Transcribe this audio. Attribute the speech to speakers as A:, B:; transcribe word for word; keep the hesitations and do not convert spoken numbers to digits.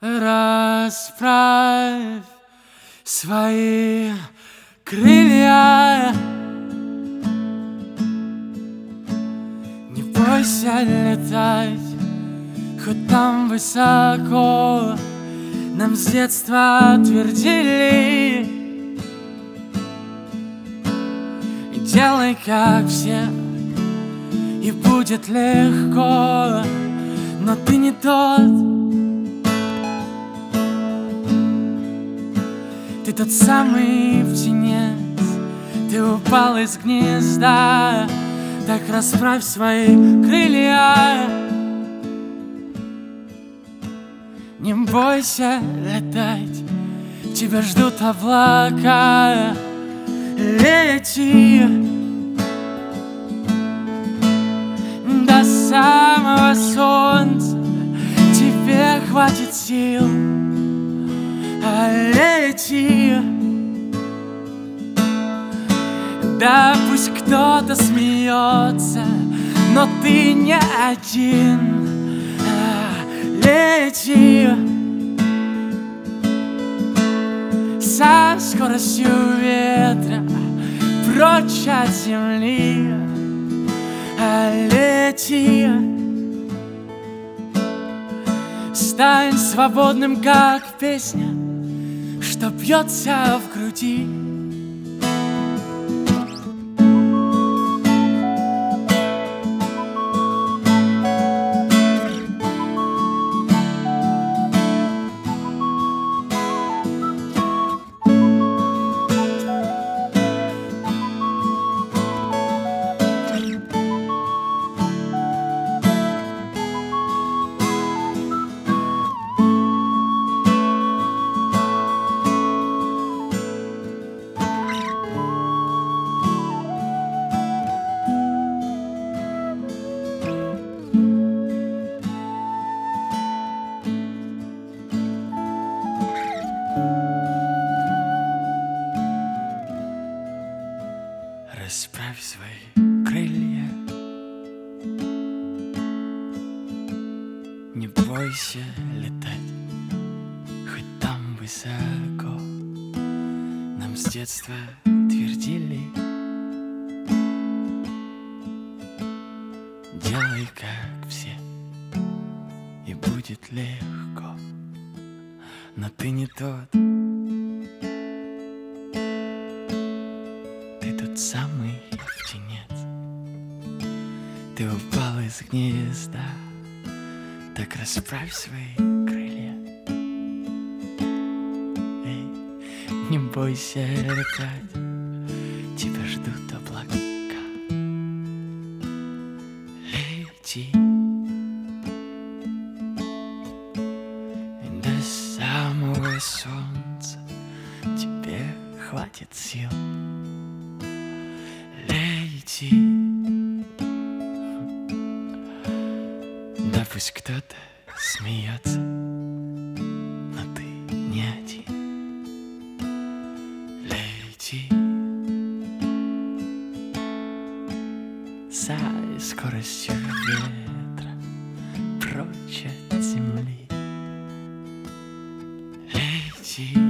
A: Расправь свои крылья, не бойся летать, хоть там высоко. Нам с детства твердили: делай как все, и будет легко. Но ты не тот, ты тот самый птенец, ты упал из гнезда. Так расправь свои крылья, не бойся летать, тебя ждут облака. Лети до самого солнца, тебе хватит сил. Лети, да пусть кто-то смеется, но ты не один. Лети со скоростью ветра прочь от земли. Лети, стань свободным, как песня, что бьется в груди. Расправь свои крылья, не бойся летать, хоть там высоко. Нам с детства твердили: делай как все, и будет легко. Но ты не тот, самый птенец, ты упал из гнезда. Так расправь свои крылья, эй, не бойся летать, тебя ждут облака. Лети до самого солнца, тебе хватит сил. Лети, да пусть кто-то смеется, но ты не один. Лети со скоростью ветра прочь от земли. Лети.